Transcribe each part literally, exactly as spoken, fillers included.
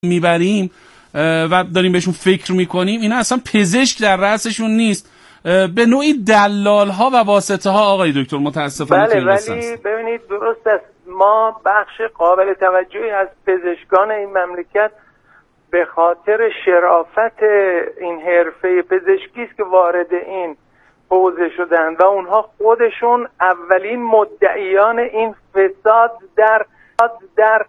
میبریم و داریم بهشون فکر میکنیم، اینا اصلا پزشک در رأسشون نیست، به نوعی دلال ها و واسطه ها آقای دکتر متاسفانه. بله، ولی ببینید درست است، ما بخش قابل توجهی از پزشکان این مملکت به خاطر شرافت این حرفه پزشکی است که وارد این حوزه شدن و اونها خودشون اولین مدعیان این فساد در در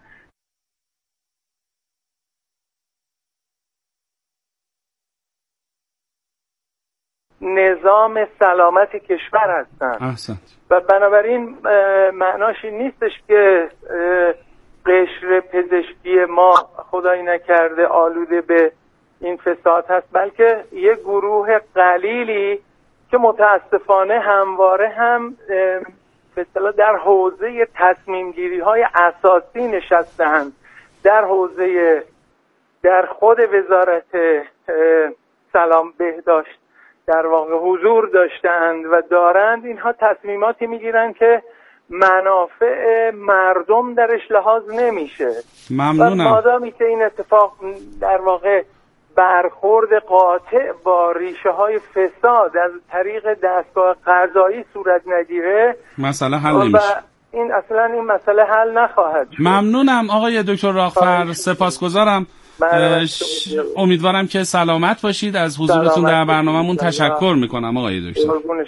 نظام سلامت کشور هستند. احسنت. و بنابراین معناش این نیستش که قشر پزشکی ما خدایی نکرده آلوده به این فساد هست، بلکه یه گروه قلیلی که متاسفانه همواره هم به اصطلاح در حوزه تصمیم گیری های اساسی نشسته‌اند، در حوزه در خود وزارت سلام بهداشت در واقع حضور داشتند و دارند. اینها تصمیماتی میگیرند که منافع مردم درش لحاظ نمیشه. ممنونم. و مادامی که این اتفاق در واقع برخورد قاطع با ریشه های فساد از طریق دستگاه قضایی صورت نگیره، مسئله حل نمیشه. این اصلا این مسئله حل نخواهد شد. ممنونم آقای دکتر راغفر، سپاسگزارم. امیدوارم که سلامت باشید. از حضورتون در برنامه‌مون تشکر میکنم آقای دکتر.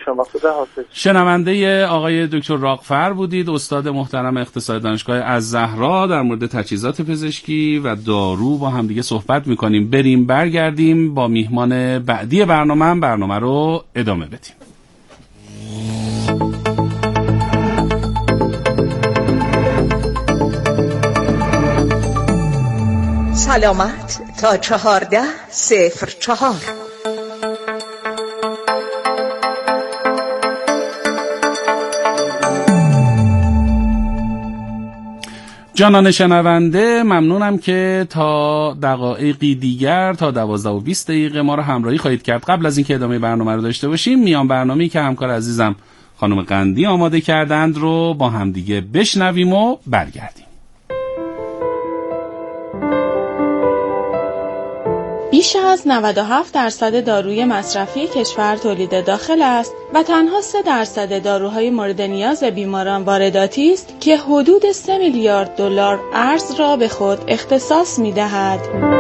شنونده آقای دکتر راغفر بودید، استاد محترم اقتصاد دانشگاه الزهرا. در مورد تجهیزات پزشکی و دارو با هم دیگه صحبت میکنیم. بریم برگردیم با میهمان بعدی برنامه برنامه رو ادامه بدیم. سلامت تا چهارده صفر چهار. جانان شنونده، ممنونم که تا دقایقی دیگر تا دوازده و بیست دقیقه ما رو همراهی خواهید کرد. قبل از اینکه ادامه برنامه رو داشته باشیم، میان برنامه‌ای که همکار عزیزم خانم قندی آماده کردند رو با هم دیگه بشنویم و برگردیم. بیش از نود و هفت درصد داروی مصرفی کشور تولید داخل است و تنها سه درصد داروهای مورد نیاز بیماران وارداتی است که حدود سه میلیارد دلار ارز را به خود اختصاص می‌دهد.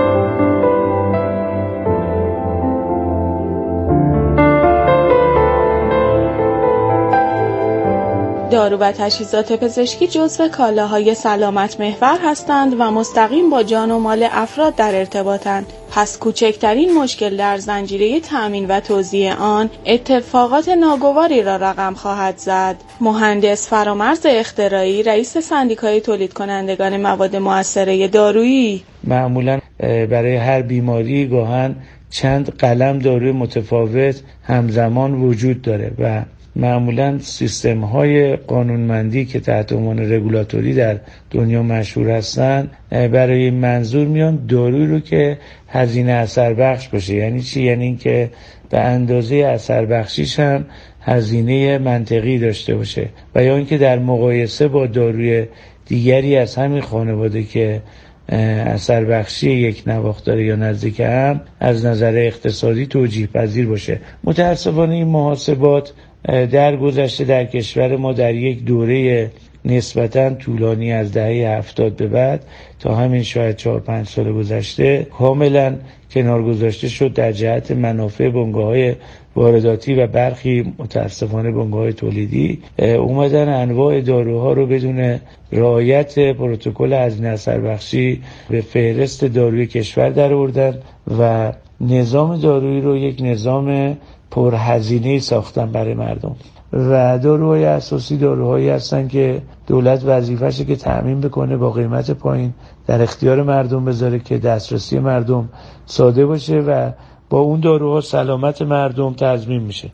دارو و تجهیزات پزشکی جزو کالاهای سلامت محور هستند و مستقیم با جان و مال افراد در ارتباطند. پس کوچکترین مشکل در زنجیره تامین و توزیع آن اتفاقات ناگواری را رقم خواهد زد. مهندس فرامرز اختراعی، رئیس سندیکای تولید کنندگان مواد مؤثره دارویی: معمولا برای هر بیماری گاهن چند قلم داروی متفاوت همزمان وجود داره و معمولا سیستم های قانونمندی که تحت عنوان رگولاتوری در دنیا مشهور هستن برای منظور میان دارویی رو که هزینه اثر بخش باشه. یعنی چی؟ یعنی این که به اندازه اثر بخشیش هم هزینه منطقی داشته باشه و یا اینکه در مقایسه با داروی دیگری از همین خانواده که اثر بخشی یک نواخت داره یا نزدیک هم از نظر اقتصادی توجیه پذیر باشه. متاسفانه این محاسبات در گذشته در کشور ما در یک دوره نسبتاً طولانی از دهه هفتاد به بعد تا همین شاید چهار پنج سال گذشته کاملاً کنار گذاشته شد در جهت منافع بنگاه‌های وارداتی و برخی متاسفانه بنگاه‌های تولیدی اومدن انواع داروها رو بدون رعایت پروتکل هزینه اثر بخشی به فهرست داروی کشور درآوردن و نظام دارویی رو یک نظام پرهزینه ساختن برای مردم و داروهای اساسی داروهایی هستن که دولت وظیفه‌شه که تأمین بکنه با قیمت پایین در اختیار مردم بذاره که دسترسی مردم ساده باشه و با اون داروها سلامت مردم تضمین میشه.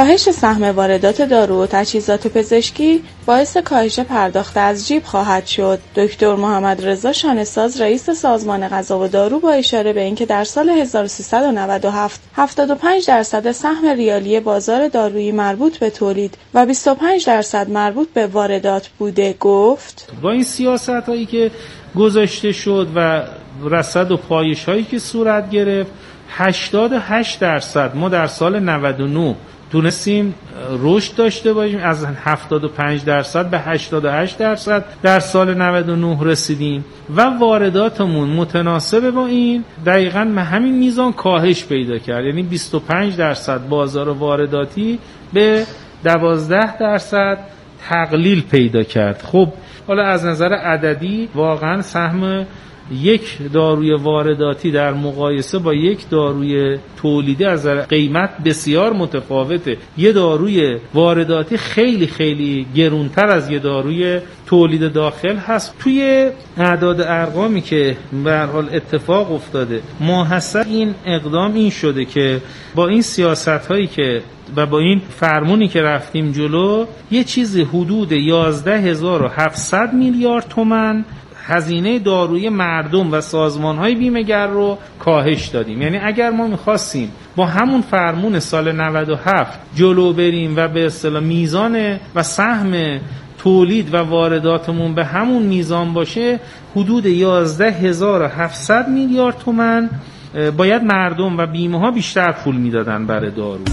کاهش سهم واردات دارو و تجهیزات پزشکی باعث کاهش پرداخت از جیب خواهد شد. دکتر محمد رضا شانه‌ساز رئیس سازمان غذا و دارو با اشاره به اینکه در سال هزار و سیصد و نود و هفت هفتاد و پنج درصد سهم ریالی بازار دارویی مربوط به تولید و بیست و پنج درصد مربوط به واردات بوده گفت: با این سیاست‌هایی که گذاشته شد و رصد و پایش‌هایی که صورت گرفت، هشتاد و هشت درصد ما در سال نود و نه تونستیم رشد داشته باشیم، از هفتاد و پنج درصد به هشتاد و هشت درصد در سال نود و نه رسیدیم و وارداتمون متناسب با این دقیقاً به همین میزان کاهش پیدا کرد، یعنی بیست و پنج درصد بازار وارداتی به دوازده درصد تقلیل پیدا کرد. خب حالا از نظر عددی واقعاً سهم یک داروی وارداتی در مقایسه با یک داروی تولیدی از قیمت بسیار متفاوته. یه داروی وارداتی خیلی خیلی گرونتر از یه داروی تولید داخل هست. توی اعداد ارقامی که به هر حال اتفاق افتاده، ماحصل این اقدام این شده که با این سیاست‌هایی که و با این فرمونی که رفتیم جلو، یه چیزی حدود یازده هزار و هفتصد میلیارد تومان هزینه داروی مردم و سازمان‌های بیمه‌گر رو کاهش دادیم. یعنی اگر ما می‌خواستیم با همون فرمون سال نود و هفت جلو بریم و به اصطلاح میزان و سهم تولید و وارداتمون به همون میزان باشه، حدود یازده هزار و هفتصد میلیارد تومان باید مردم و بیمه‌ها بیشتر پول میدادن برای دارو.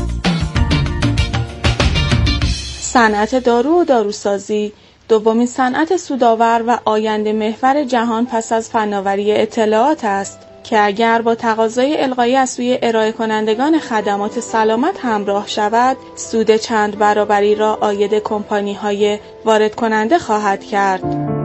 صنعت دارو و داروسازی دومین صنعت سودآور و آینده محور جهان پس از فناوری اطلاعات است که اگر با تقاضای الغایی از سوی ارائه کنندگان خدمات سلامت همراه شود، سود چند برابری را عاید کمپانی‌های وارد کننده خواهد کرد.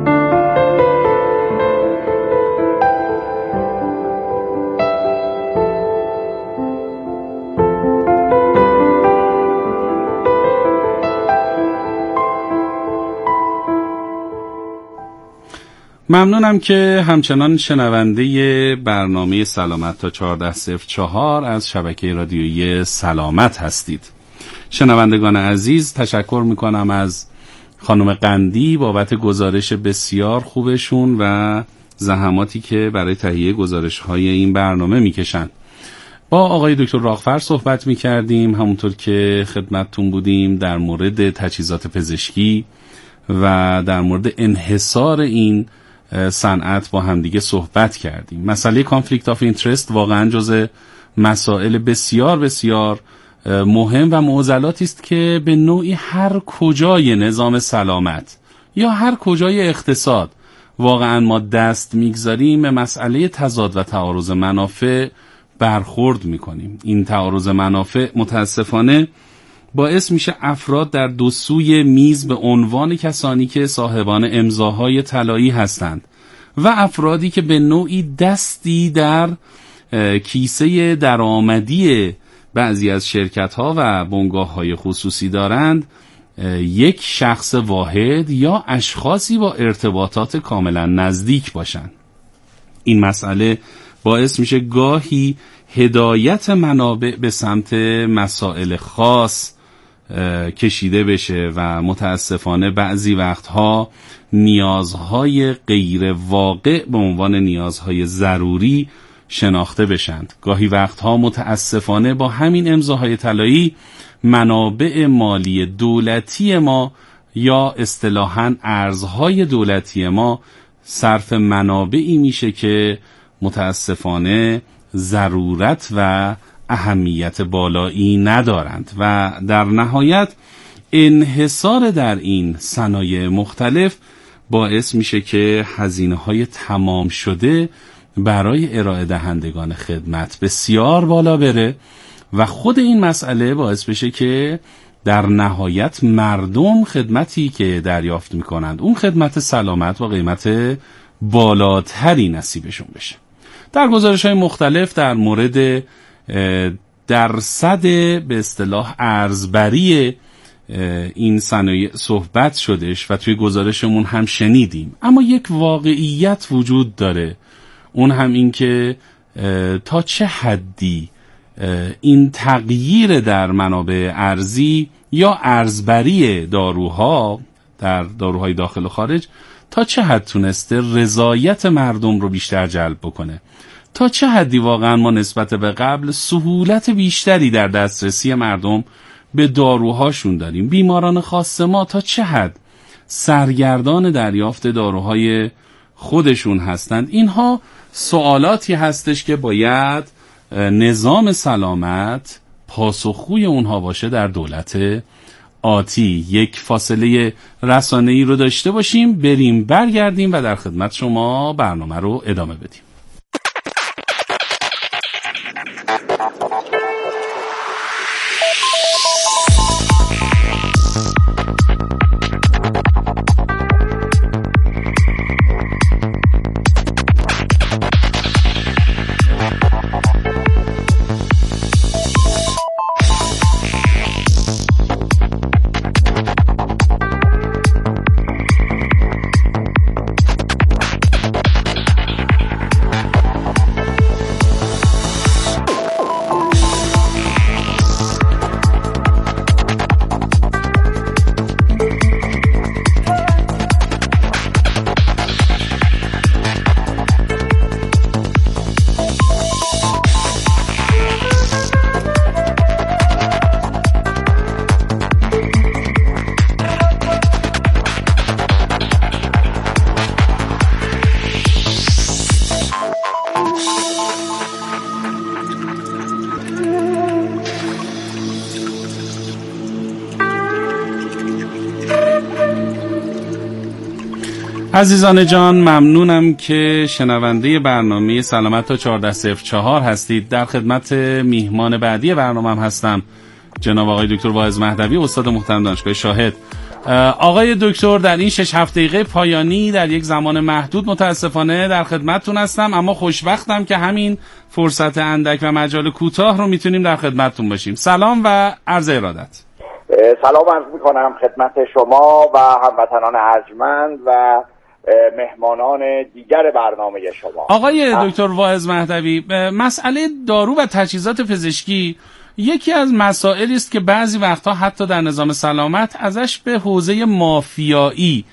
ممنونم که همچنان شنونده برنامه سلامت تا چهارده صفر چهار از شبکه رادیویی سلامت هستید. شنوندگان عزیز، تشکر میکنم از خانم قندی بابت گزارش بسیار خوبشون و زحماتی که برای تهیه گزارش های این برنامه میکشن. با آقای دکتر راغفر صحبت میکردیم، همونطور که خدمتتون بودیم، در مورد تجهیزات پزشکی و در مورد انحصار این صنعت با همدیگه صحبت کردیم. مسئله کانفلیکت آف اینترست واقعا جز مسائل بسیار بسیار مهم و معضلاتی است که به نوعی هر کجای نظام سلامت یا هر کجای اقتصاد واقعا ما دست میگذاریم به مسئله تضاد و تعارض منافع برخورد میکنیم. این تعارض منافع متاسفانه باعث میشه افراد در دو سوی میز به عنوان کسانی که صاحبان امضاهای طلایی هستند و افرادی که به نوعی دستی در کیسه درآمدی بعضی از شرکت‌ها و بنگاه‌های خصوصی دارند، یک شخص واحد یا اشخاصی با ارتباطات کاملا نزدیک باشند. این مسئله باعث میشه گاهی هدایت منابع به سمت مسائل خاص کشیده بشه و متاسفانه بعضی وقتها نیازهای غیر واقع به عنوان نیازهای ضروری شناخته بشند. گاهی وقتها متاسفانه با همین امضاهای طلایی منابع مالی دولتی ما یا اصطلاحاً ارزهای دولتی ما صرف منابعی میشه که متاسفانه ضرورت و اهمیت بالایی ندارند و در نهایت انحصار در این صنایع مختلف باعث میشه که هزینه‌های تمام شده برای ارائه دهندگان خدمت بسیار بالا بره و خود این مسئله باعث بشه که در نهایت مردم خدمتی که دریافت میکنند اون خدمت سلامت و قیمت بالاتری نصیبشون بشه. در گزارش‌های مختلف در مورد درصد به اصطلاح ارزبری این صنایع صحبت شدش و توی گزارشمون هم شنیدیم، اما یک واقعیت وجود داره، اون هم این که تا چه حدی این تغییر در منابع ارزی یا ارزبری داروها در داروهای داخل و خارج تا چه حد تونسته رضایت مردم رو بیشتر جلب بکنه؟ تا چه حدی واقعا ما نسبت به قبل سهولت بیشتری در دسترسی مردم به داروهاشون داریم؟ بیماران خاص ما تا چه حد سرگردان دریافت داروهای خودشون هستند؟ اینها سوالاتی هستش که باید نظام سلامت پاسخگوی اونها باشه در دولت آتی. یک فاصله رسانه‌ای رو داشته باشیم، بریم برگردیم و در خدمت شما برنامه رو ادامه بدیم. عزیزان جان، ممنونم که شنونده برنامه سلامت تا چهارده صفر چهار هستید. در خدمت میهمان بعدی برنامه هم هستم، جناب آقای دکتر واعظ مهدوی، استاد محترم دانشگاه شاهد. آقای دکتر، در این شش هفت دقیقه پایانی در یک زمان محدود متاسفانه در خدمتتون هستم، اما خوشبختم که همین فرصت اندک و مجال کوتاه رو میتونیم در خدمتتون باشیم. سلام و عرض ارادت. سلام عرض میکنم خدمت شما و هموطنان ارجمند و مهمانان دیگر برنامه شما. آقای دکتر واعظ مهدوی، مسئله دارو و تجهیزات پزشکی یکی از مسائلی است که بعضی وقتها حتی در نظام سلامت ازش به حوزه مافیایی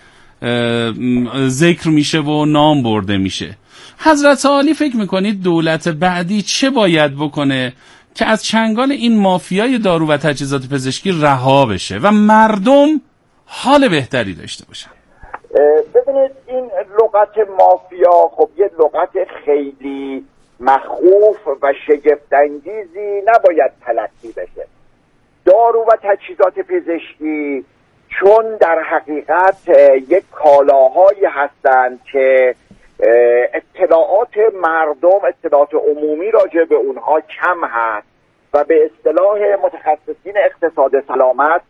ذکر میشه و نام برده میشه. حضرت عالی فکر میکنید دولت بعدی چه باید بکنه که از چنگال این مافیای دارو و تجهیزات پزشکی رها بشه و مردم حال بهتری داشته باشن؟ ببینید، این لغت مافیا خب یه لغت خیلی مخوف و شگفت‌انگیزی نباید تلقی بشه. دارو و تجهیزات پزشکی چون در حقیقت یک کالاهایی هستند که اطلاعات مردم، اطلاعات عمومی راجع به اونها کم هست و به اصطلاح متخصصین اقتصاد سلامت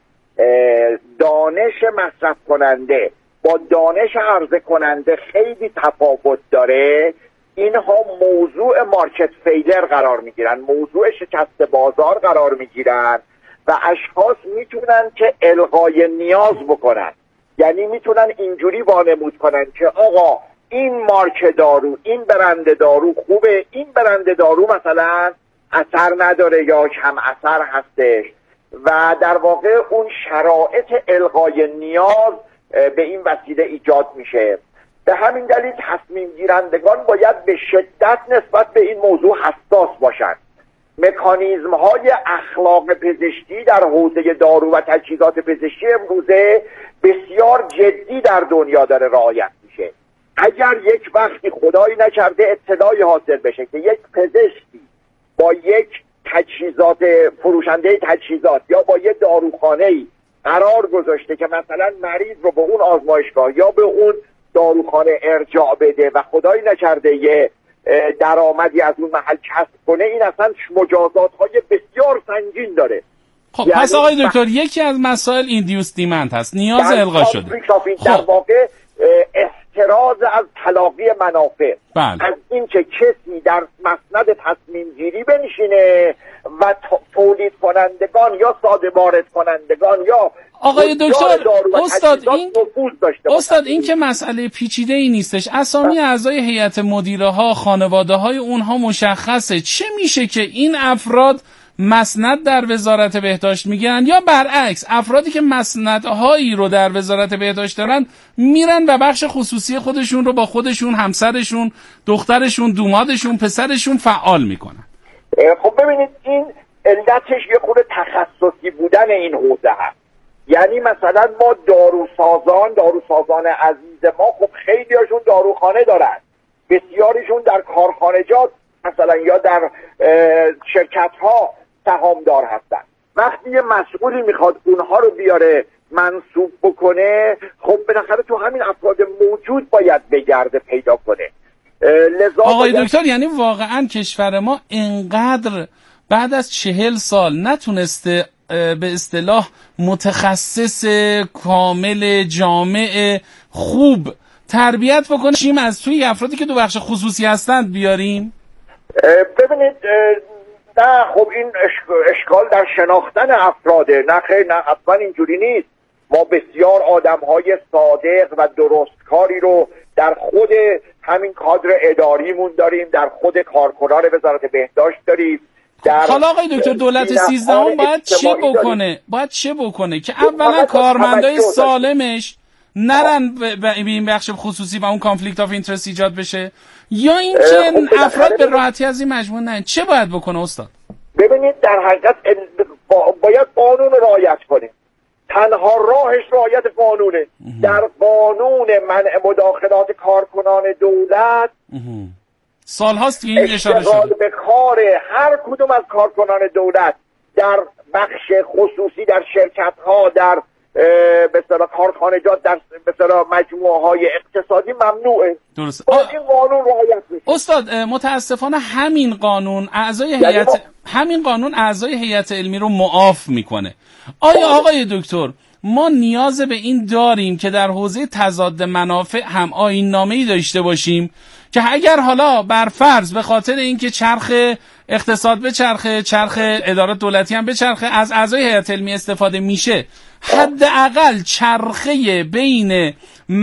دانش مصرف کننده با دانش عرضه کننده خیلی تفاوت داره. اینها موضوع مارکت فیلر قرار میگیرن، موضوع شکست بازار قرار میگیرن و اشخاص میتونن که الغای نیاز بکنن، یعنی میتونن اینجوری وانمود کنن که آقا این مارک دارو، این برند دارو خوبه، این برند دارو مثلا اثر نداره یا کم اثر هستش و در واقع اون شرایط الغای نیاز به این وسیله ایجاد میشه. به همین دلیل تصمیم گیرندگان باید به شدت نسبت به این موضوع حساس باشند. مکانیزم های اخلاق پزشکی در حوزه دارو و تجهیزات پزشکی امروزه بسیار جدی در دنیا داره رعایت میشه. اگر یک وقتی خدایی نکرده اطلاعی حاصل بشه که یک پزشکی با یک تجهیزات فروشنده تجهیزات یا با یک داروخانه‌ای قرار گذاشته که مثلا مریض رو به اون آزمایشگاه یا به اون داروخانه ارجاع بده و خدایی نکرده یه درآمدی از اون محل کسب کنه، این اصلا مجازات های بسیار سنگین داره. خب یعنی پس آقای دکتر یکی از مسائل ایندیوس دیمند هست، نیاز الغا شده. خب. در واقع احتراز از تلاقی منافع، بله. از این که کسی در مسند تصمیم گیری بنشینه و تولید کنندگان یا صادر وارد کنندگان یا آقای دکتر استاد این استاد این که مسئله پیچیده ای نیستش. اسامی اعضای هیئت مدیره ها، خانواده های اونها مشخصه. چه میشه که این افراد مسند در وزارت بهداشت میگیرن یا برعکس افرادی که مسندهایی رو در وزارت بهداشت دارن میرن و بخش خصوصی خودشون رو با خودشون، همسرشون، دخترشون، دومادشون، پسرشون فعال میکنن؟ خب ببینید این علتش یه خود تخصصی بودن این حوزه هست. یعنی مثلا ما داروسازان داروسازان عزیز ما خب خیلی هاشون داروخانه دارن، بسیاریشون در کارخانجات مثلا یا در شرکت ها سهامدار هستن. وقتی یه مسئولی میخواد اونها رو بیاره منصوب بکنه، خب بالاخره تو همین افراد موجود باید بگرده پیدا کنه. لذا آقای باید... دکتر یعنی واقعا کشور ما انقدر بعد از چهل سال نتونسته به اصطلاح متخصص کامل جامع خوب تربیت بکنه چیم از توی افرادی که دو بخش خصوصی هستند بیاریم؟ ببینید نه خب این اشکال در شناختن افراده. نه خیر، نه اصلا اینجوری نیست. ما بسیار آدم‌های صادق و درستکاری رو در خود همین کادر اداریمون داریم، در خود کارکنان وزارت بهداشت داریم. حالا آقای دکتر دولت سیزدهم باید چه بکنه؟ باید چه بکنه که اولا کارمندای سالمش نرن به این بخش خصوصی و اون کانفلیکت آف اینترست ایجاد بشه، یا این که افراد به راحتی از این مجموعه نه؟ چه باید بکنه استاد؟ ببینید در حقیقت باید قانون رعایت کنه. تنها راهش رعایت قانونه. در قانون منع مداخلات کارکنان دولت سال هاست که این اشاره شده. به کار هر کدوم از کارکنان دولت در بخش خصوصی، در شرکت ها، در به اصطلاح کارخانجات، در به اصطلاح مجموعه های اقتصادی ممنوعه. درست. باید این قانون رعایت بشه. استاد متاسفانه همین قانون اعضای هیئت همین قانون اعضای هیئت علمی رو معاف میکنه. آیا آقای دکتر ما نیاز به این داریم که در حوزه تضاد منافع هم آیین نامه‌ای داشته باشیم که اگر حالا بر فرض به خاطر اینکه چرخ اقتصاد به چرخ چرخ ادارات دولتی هم به چرخ از اعضای هیئت علمی استفاده میشه، حداقل چرخه بین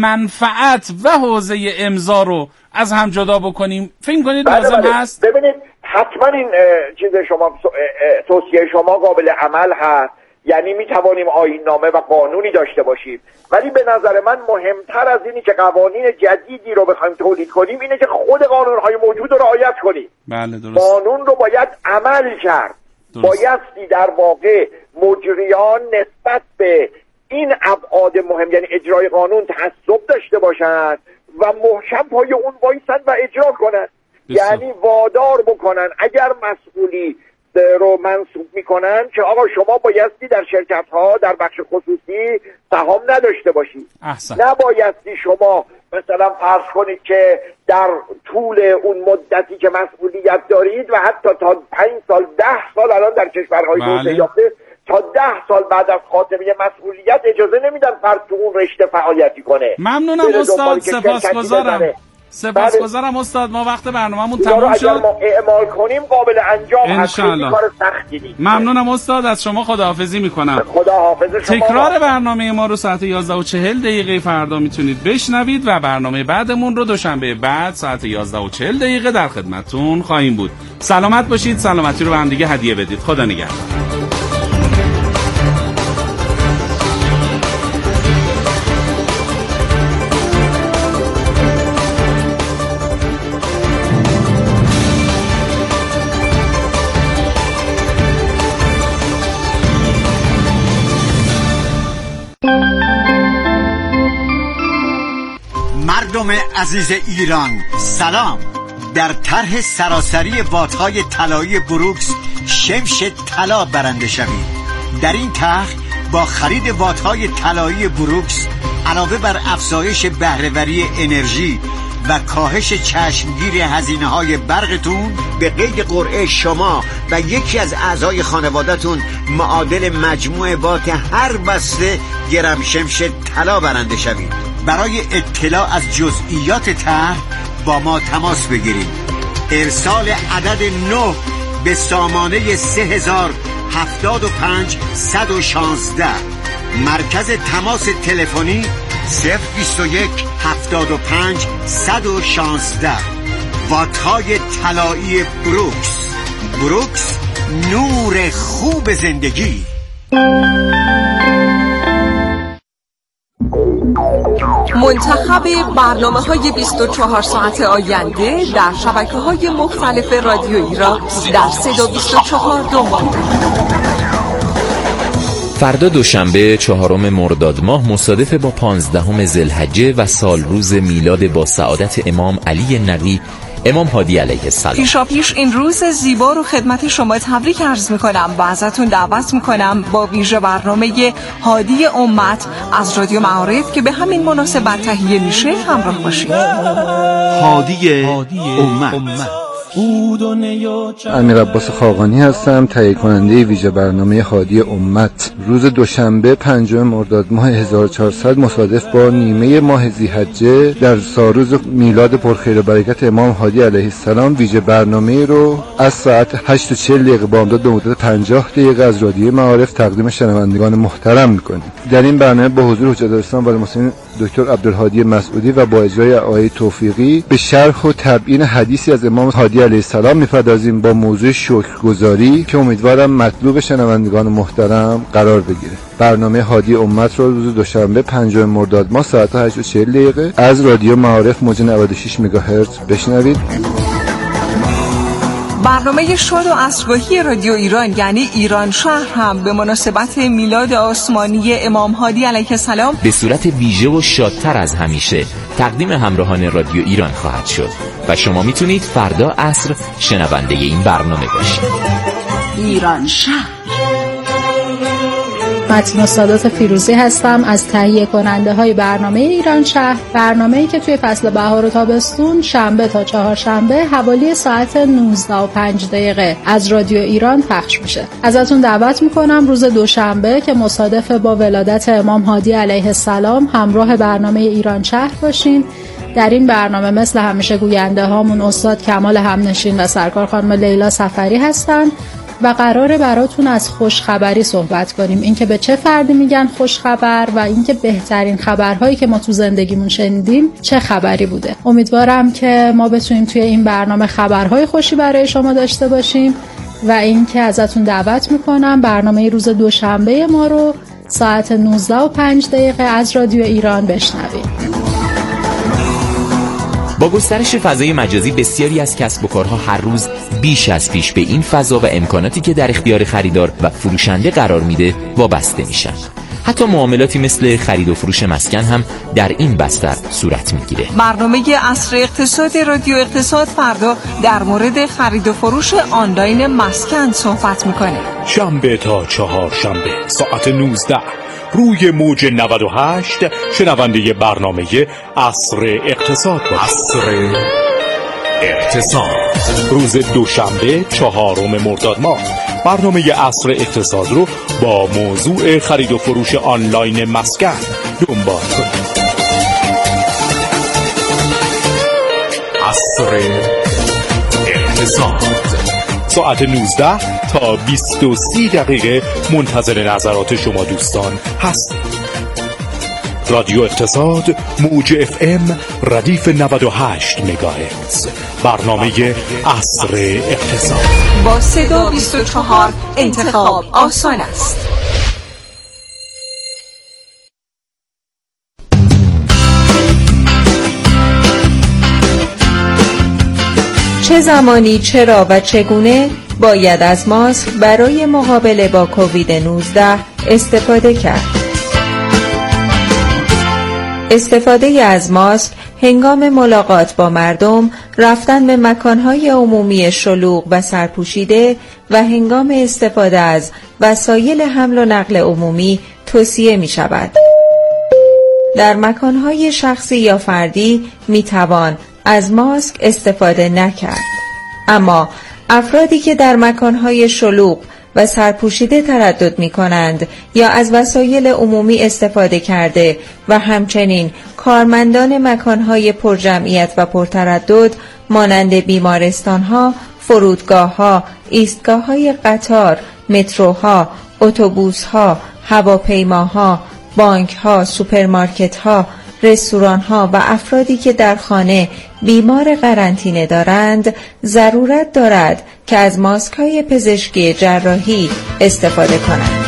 منفعت و حوزه امضا رو از هم جدا بکنیم؟ فکر کنید لازم هست؟ ببینید حتما این چیز شما توصیه شما قابل عمل هست. یعنی می توانیم آیین نامه و قانونی داشته باشیم، ولی به نظر من مهمتر از اینی که قوانین جدیدی رو بخوایم تولید کنیم اینه که خود قانون‌های موجود رو رعایت کنیم. بله درست. قانون رو باید عمل کرد. بایستی در واقع مجریان نسبت به این ابعاد مهم، یعنی اجرای قانون، تعصب داشته باشند و محکم پای اون وایسن و اجرا کنند. یعنی وادار بکنن اگر مسئولی رو منصوب میکنن که آقا شما بایستی در شرکت ها در بخش خصوصی سهام نداشته باشید. نبایستی شما مثلا فرض کنید که در طول اون مدتی که مسئولیت دارید و حتی تا پنج سال ده سال الان در کشورهای توسعه یافته تا ده سال بعد از خاتمه مسئولیت اجازه نمیدن فرد تو اون رشته فعالیتی کنه. ممنونم استاد، سپاسگزارم. سپاسگزارم استاد. ما وقت برنامه‌مون تموم شد. اگر ما اعمال کنیم قابل انجام هست. کار سختی نیست. ممنونم استاد، از شما خداحافظی میکنم. خداحافظ شما. تکرار برنامه ما رو ساعت یازده و چهل دقیقه فردا میتونید بشنوید و برنامه بعدمون رو دوشنبه بعد ساعت یازده و چهل دقیقه در خدمتتون خواهیم بود. سلامت باشید، سلامتی رو به هم دیگه هدیه بدید. خدا نگهدار. مردم عزیز ایران سلام. در طرح سراسری واتهای طلایی بروکس شمش طلا برنده شوید. در این طرح با خرید واتهای طلایی بروکس علاوه بر افزایش بهره‌وری انرژی و کاهش چشمگیر هزینه‌های برقتون، به قید قرعه شما و یکی از اعضای خانواده‌تون معادل مجموع وات هر بسته گرم شمش طلا برنده شوید. برای اطلاع از جزئیات طرح با ما تماس بگیرید. ارسال عدد نه به سامانه سه هزار هفتاد و پنج صد و شانزده. مرکز تماس تلفنی صفر بیست و یک هفتاد و پنج صد و شانزده. وات‌های طلایی بروکس. بروکس، نور خوب زندگی. منتخب برنامه های بیست و چهار ساعت آینده در شبکه های مختلف رادیو ایران در صدا بیست و چهار دنبال. فردا دوشنبه چهارم مرداد ماه مصادف با پانزدهم ذوالحجه و سال روز میلاد با سعادت امام علی نقی امام هادی علیه السلام. پیشا پیش این روز زیبا رو خدمت شما تبریک عرض میکنم و ازتون دعوت میکنم با ویژه برنامه هادی امت از رادیو معارف که به همین مناسبت تهیه میشه همراه باشید. هادی امت. امیر عباس خاقانی هستم، تهیه کننده ویژه برنامه هادی امت. روز دوشنبه پنجم مرداد ماه هزار و چهارصد مصادف با نیمه ماه ذی‌حجه در سالروز میلاد پرخیر و برکت امام هادی علیه السلام ویژه برنامه رو از ساعت هشت و چهل دقیقه بامداد به مدت پنجاه دقیقه از رادیو معارف تقدیم شنوندگان محترم میکنیم. در این برنامه با حضور حجت الاسلام و المسلمین دکتر عبدالهادی مسعودی و با اجرای آقای توفیقی به شرح و تبیین حدیثی از امام هادی علیه السلام میپردازیم با موضوع شکرگزاری که امیدوارم مطلوب شنوندگان محترم قرار بگیره. برنامه هادی امت رو روز دوشنبه پنجم مرداد ماه ساعت هشت و چهل دقیقه از رادیو معارف موج نود و شش مگاهرتز بشنوید. برنامه شاد و عصرگاهی رادیو ایران یعنی ایران شهر هم به مناسبت میلاد آسمانی امام هادی علیه السلام به صورت ویژه و شادتر از همیشه تقدیم همراهان رادیو ایران خواهد شد و شما میتونید فردا عصر شنونده این برنامه باشید. ایران شهر. متین سادات فیروزی هستم از تهیه کننده های برنامه ایران شهر، برنامه‌ای که توی فصل بهار و تابستون شنبه تا چهارشنبه حوالی ساعت نوزده و پنج دقیقه از رادیو ایران پخش میشه. ازتون دعوت میکنم روز دوشنبه که مصادف با ولادت امام هادی علیه السلام همراه برنامه ایران شهر باشین. در این برنامه مثل همیشه گوینده هامون استاد کمال همنشین و سرکار خانم لیلا سفری هستن و قراره براتون از خوشخبری صحبت کنیم. اینکه به چه فردی میگن خوشخبر و اینکه بهترین خبرهایی که ما تو زندگیمون شنیدیم چه خبری بوده. امیدوارم که ما بتونیم توی این برنامه خبرهای خوشی برای شما داشته باشیم و اینکه ازتون دعوت میکنم برنامه روز دوشنبه ما رو ساعت نوزده و پنج دقیقه از رادیو ایران بشنوید. با گسترش فضای مجازی بسیاری از کسب و کارها هر روز بیش از پیش به این فضا و امکاناتی که در اختیار خریدار و فروشنده قرار میده وابسته میشن. حتی معاملاتی مثل خرید و فروش مسکن هم در این بستر صورت میگیره. برنامه عصر اقتصاد رادیو اقتصاد فردا در مورد خرید و فروش آنلاین مسکن صحبت میکنه. شنبه تا چهار شنبه ساعت نوزده روی موج نود و هشت شنونده برنامه عصر اقتصاد باشید. عصر اقتصاد روز دوشنبه چهارم مرداد ماه برنامه عصر اقتصاد رو با موضوع خرید و فروش آنلاین مسکن دنبال کنید. عصر اقتصاد ساعت نوزده تا بیست و سه دقیقه منتظر نظرات شما دوستان هست. رادیو اقتصاد موج اف ام ردیف نود و هشت مگاهرتز برنامه عصر اقتصاد با صدا بیست و چهار انتخاب آسان است. چه زمانی چرا و چگونه باید از ماسک برای مقابله با کووید نوزده استفاده کرد؟ استفاده از ماسک هنگام ملاقات با مردم، رفتن به مکانهای عمومی شلوغ و سرپوشیده و هنگام استفاده از وسایل حمل و نقل عمومی توصیه می شود. در مکانهای شخصی یا فردی می توان از ماسک استفاده نکرد. اما افرادی که در مکانهای شلوغ و سرپوشیده تردد می کنند یا از وسایل عمومی استفاده کرده و همچنین کارمندان مکانهای پرجمعیت و پرتردد مانند بیمارستانها، فرودگاهها، ایستگاههای قطار، متروها، اتوبوسها، هواپیماها، بانکها، سوپرمارکتها، رستوران‌ها و افرادی که در خانه بیمار قرنطینه دارند ضرورت دارد که از ماسک‌های پزشکی جراحی استفاده کنند.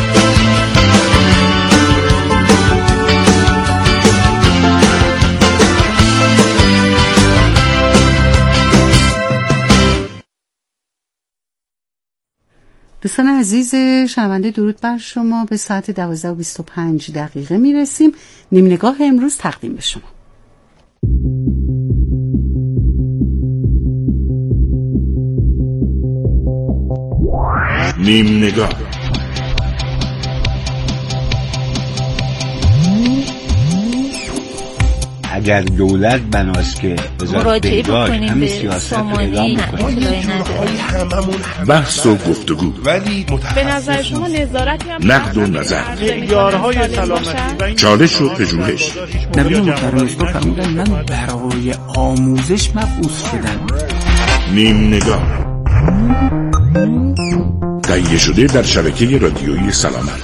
دوستان عزیز شنونده، درود بر شما. به ساعت دوازده و بیست و پنج دقیقه میرسیم. نیم نگاه امروز تقدیم به شما. نیم نگاه. اگر دولت بناست که مراجعه بکنیم به سامانه بحث و گفتگو، ولی به نظر شما نظارتی هم نقد و نظر، معیارهای سلامتی، چالش و پژوهش. نبی محترم فرمودن من برای آموزش مبعوث شدم. نیم نگاه تهیه شده در شبکه رادیویی سلامت.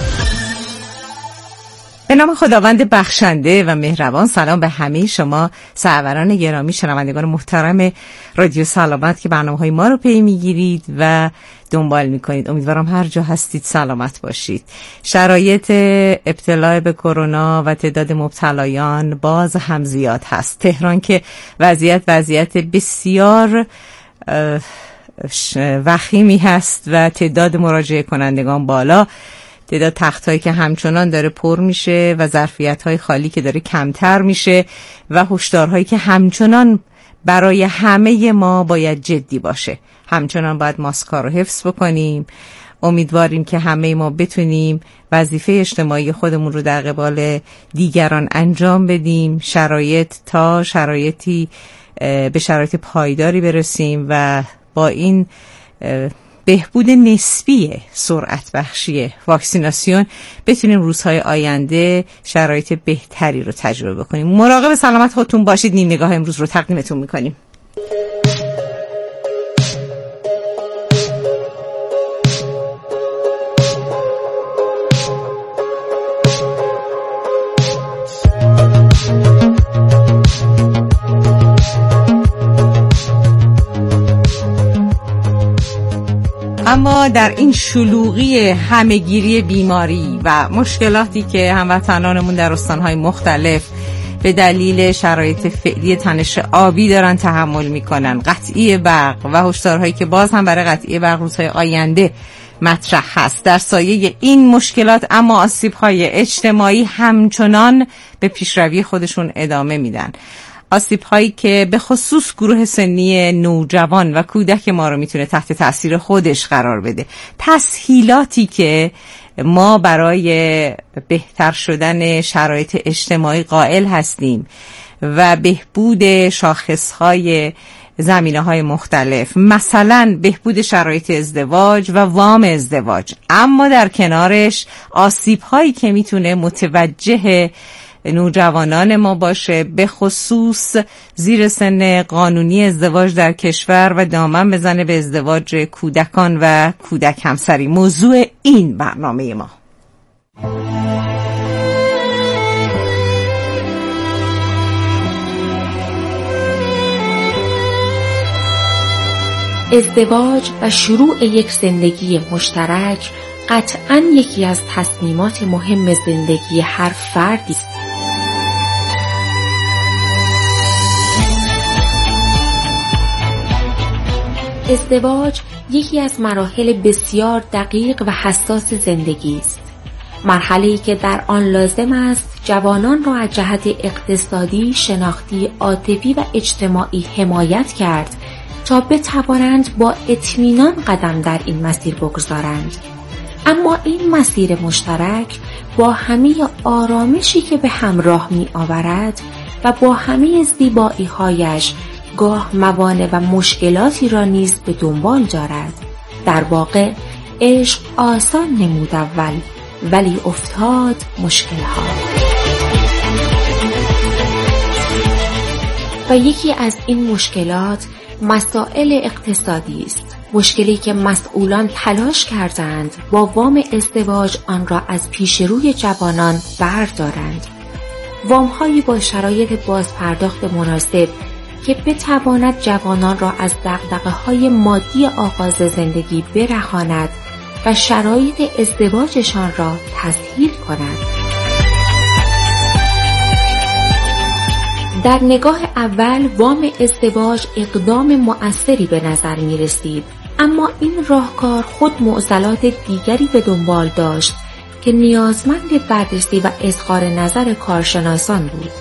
به نام خداوند بخشنده و مهربان، سلام به همه شما سروران گرامی، شنوندگان محترم رادیو سلامت که برنامه‌های ما رو پی میگیرید و دنبال میکنید. امیدوارم هر جا هستید سلامت باشید. شرایط ابتلا به کرونا و تعداد مبتلایان باز هم زیاد هست. تهران که وضعیت وضعیت بسیار وخیمی هست و تعداد مراجعه کنندگان بالا، تعداد تختایی که همچنان داره پر میشه و ظرفیت‌های خالی که داره کمتر میشه و هشدارهایی که همچنان برای همه ما باید جدی باشه. همچنان باید ماسک‌ها رو حفظ بکنیم. امیدواریم که همه ما بتونیم وظیفه اجتماعی خودمون رو در قبال دیگران انجام بدیم. شرایط تا شرایطی به شرایط پایداری برسیم و با این بهبود نسبی سرعت بخشی واکسیناسیون بتونیم روزهای آینده شرایط بهتری رو تجربه کنیم. مراقب سلامت خودتون باشید. نیم نگاه امروز رو تقدیمتون میکنیم. اما در این شلوغی همهگیری بیماری و مشکلاتی که هموطنانمون در استانهای مختلف به دلیل شرایط فعلی تنش آبی دارن تحمل میکنن، قطعی برق و هشدارهایی که باز هم برای قطعی برق روزهای آینده مطرح هست، در سایه این مشکلات اما آسیب‌های اجتماعی همچنان به پیشروی خودشون ادامه میدن. آسیب هایی که به خصوص گروه سنی نوجوان و کودک ما رو میتونه تحت تاثیر خودش قرار بده. تسهیلاتی که ما برای بهتر شدن شرایط اجتماعی قائل هستیم و بهبود شاخصهای زمینه‌های مختلف، مثلا بهبود شرایط ازدواج و وام ازدواج، اما در کنارش آسیب هایی که میتونه متوجه نوجوانان ما باشه، به خصوص زیر سن قانونی ازدواج در کشور و دامن بزنه به ازدواج کودکان و کودک همسری. موضوع این برنامه ما. ازدواج و شروع یک زندگی مشترک قطعاً یکی از تصمیمات مهم زندگی هر فردی است. ازدواج یکی از مراحل بسیار دقیق و حساس زندگی است. مرحله‌ای که در آن لازم است جوانان را از جهت اقتصادی، شناختی، عاطفی و اجتماعی حمایت کرد تا بتوانند با اطمینان قدم در این مسیر بگذارند. اما این مسیر مشترک با همه آرامشی که به همراه می آورد و با همه زیبایی‌هایش گاه موانع و مشکلاتی را نیز به دنبال دارد. در واقع عشق آسان نمود اول، ولی افتاد مشکل ها. و یکی از این مشکلات مسائل اقتصادی است. مشکلی که مسئولان تلاش کردند با وام ازدواج آن را از پیش روی جوانان بردارند. وام‌هایی با شرایط بازپرداخت مناسب که بتواند جوانان را از دغدغه‌های مادی آغاز زندگی برهاند و شرایط ازدواجشان را تسهیل کند. در نگاه اول وام ازدواج اقدام مؤثری به نظر می رسید، اما این راهکار خود معضلات دیگری به دنبال داشت که نیازمند بررسی و اظهار نظر کارشناسان بود.